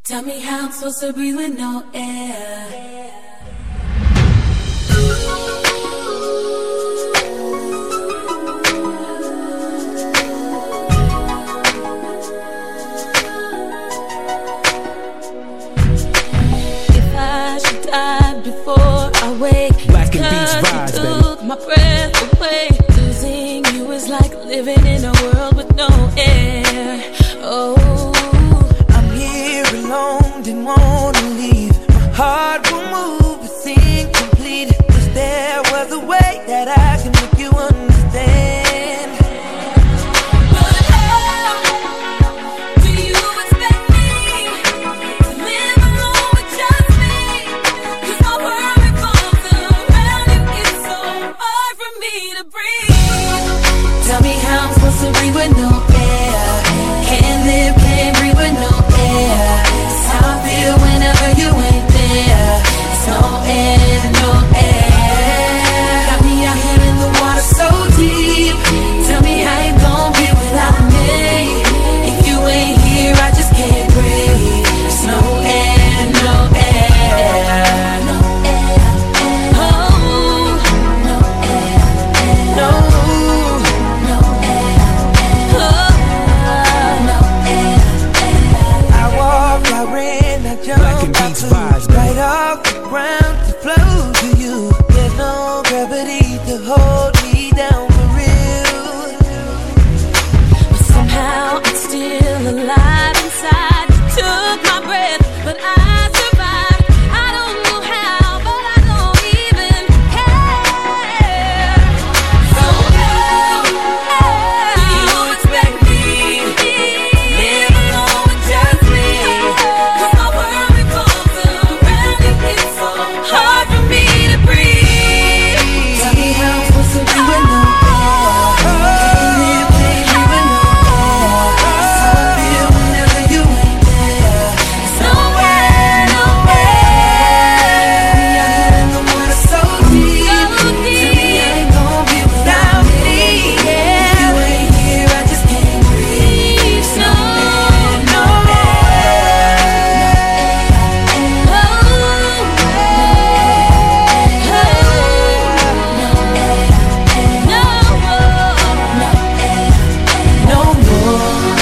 Tell me how I'm supposed to breathe with no air. If I should die before I wake, Black and Beats vibes, baby. took my breath away. Losing you is like living in a world with no air. Oh, I'm here alone, didn't wanna leave. My heart will move, it's incomplete. Wish there was a way that I can make you understand. But how do you expect me to live alone with just me? 'Cause my world revolves around you. It's so hard for me to breathe. Tell me how I'm supposed to breathe with no air. Can't live, can't breathe with no air. It's how I feel whenever you ain't there. It's no air, no air. Got me out here in the water so deep. Tell me how you gon' be without me. If you ain't here, I just can't breathe. It's no air, no air. No air, oh, no air, No, no air, oh, no air. I walk, I ran, I Black and jumped, I Beats flew vibes, baby. right off the ground to flow to you. There's no gravity to hold me down for real. but somehow I'm still alive inside. You took my breath, but I survived. I don't know how, but I don't even care. So how Do you expect me to live alone with just me? 'Cause my world revolves around you. It's so hard for me to breathe. Tell me how I'm supposed to be with no air. Can't live, can't breathe with no air. It's how I feel whenever you ain't there. It's no air, no air. Me out here in the water so deep. Tell me how you gon' be without me. If you ain't here, I just can't breathe. No air, no no more.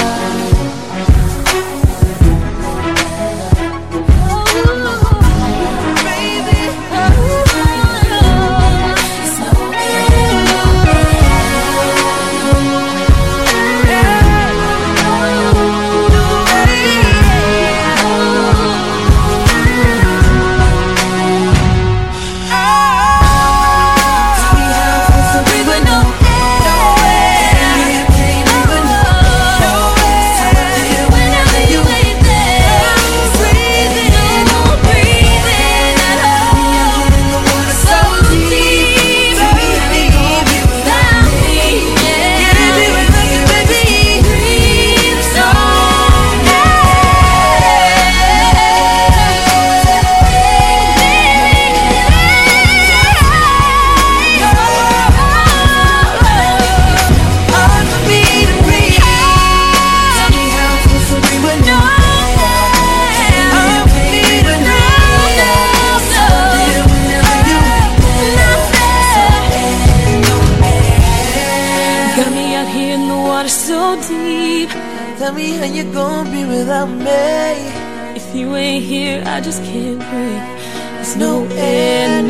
got me out here in the water so deep. Tell me how you gon' be without me. If you ain't here, I just can't breathe. There's No no air,